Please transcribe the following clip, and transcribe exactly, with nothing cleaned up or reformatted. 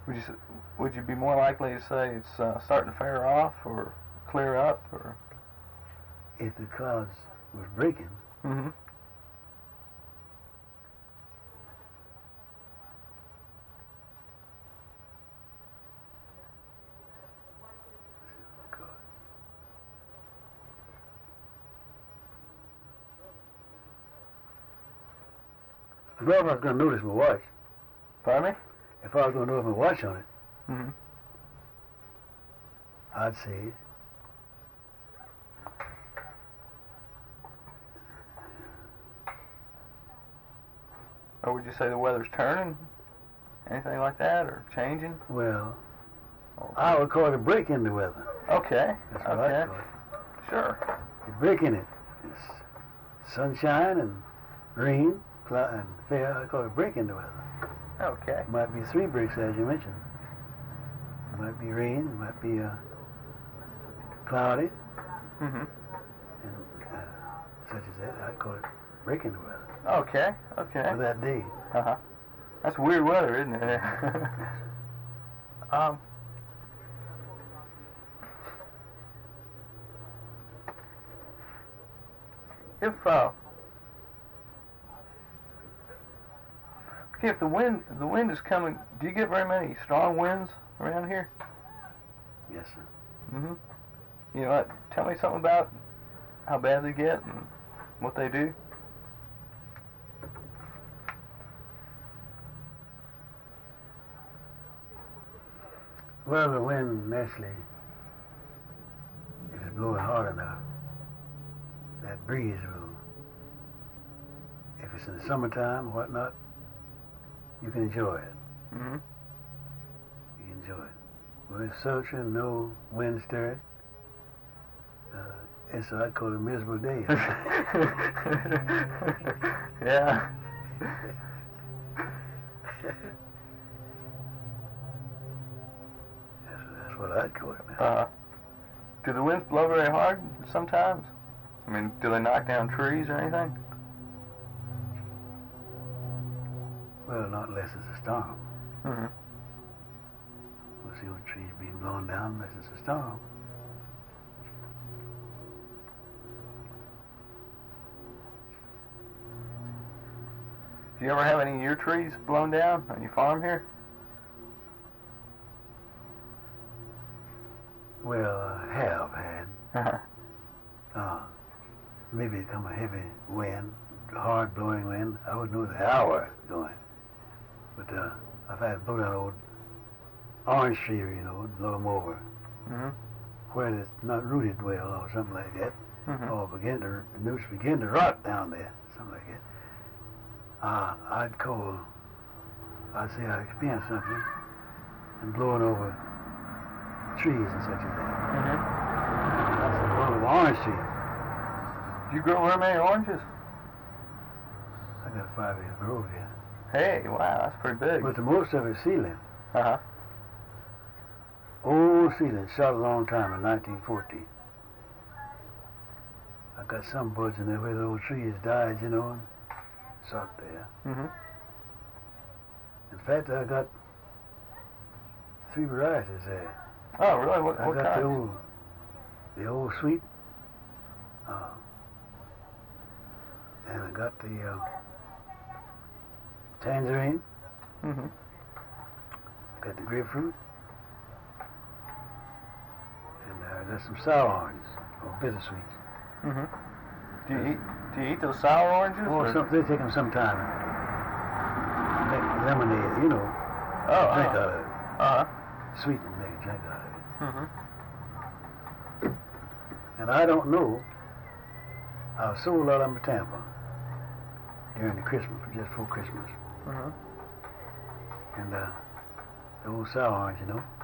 Would you s- would you be more likely to say it's uh, starting to fair off or clear up or? If the clouds was breaking, Mm-hmm. well, if I was going to notice my watch, Pardon me? if I was going to notice my watch on it, Mm-hmm. I'd say Or would you say the weather's turning? Anything like that, or changing? well, Or, I would call it a break in the weather. okay. That's what Okay. I'd call it. Sure. It's break in it. It's sunshine and rain, cloud and fair. I call it a break in the weather. Okay. It might be three breaks, as you mentioned. It might be rain. It might be uh, cloudy, Mm-hmm. and uh, such as that. I'd call it break in the weather Okay. Okay. for that day. Uh huh. That's weird weather, isn't it? um. If uh. Okay, if the wind the wind is coming, do you get very many strong winds around here? Yes, sir. Mm-hmm. You know what? Tell me something about how bad they get and what they do. Well, the wind naturally, if it's blowing hard enough, that breeze will, if it's in the summertime or whatnot, you can enjoy it. Mm-hmm. You enjoy it. When it's sultry, no wind stirring, uh, it's what I call a miserable day. Yeah. That's, that's what I'd call it, man. Uh, do the winds blow very hard sometimes? I mean, do they knock down trees or anything? Well, not unless it's a storm. Mm-hmm. We'll see what trees being blown down unless it's a storm. Do you ever have any of your trees blown down on your farm here? Well, I have had. Uh-huh. Uh, maybe it come a heavy wind, hard blowing wind. I wouldn't know the hour going. But uh, I've had to blow down old orange tree, you know, blow them over. Mm-hmm. Where it's not rooted well or something like that. Mm-hmm. Or begin to, the roots begin to rot down there, something like that. Uh, I'd call, I'd say I experienced something and blowing over trees and such as that. Mm-hmm. That's the blowing over orange trees. Do you grow very many oranges? I got five acre grove here. Hey, wow, that's pretty big. But the most of it's sealing. Uh-huh. Old sealing, shot a long time in nineteen fourteen. I got some buds in there where the old trees died, you know, and shot there. Mm-hmm. In fact, I got three varieties there. Oh, really? What, I what got kind? the old, the old sweet, uh, and I got the uh, tangerine, Mm-hmm. got the grapefruit, and uh, there's some sour oranges or bittersweet. Mm-hmm. Do you eat do you eat those sour oranges? Oh, or- some, they take them sometime. Make lemonade, you know, Oh, drink uh-huh. out of it. Uh-huh. Sweet and make a drink out of it. Mm-hmm. And I don't know, I've sold a lot of them to Tampa during the Christmas, just before Christmas. Mm-hmm. And uh, the old sour orange, you know.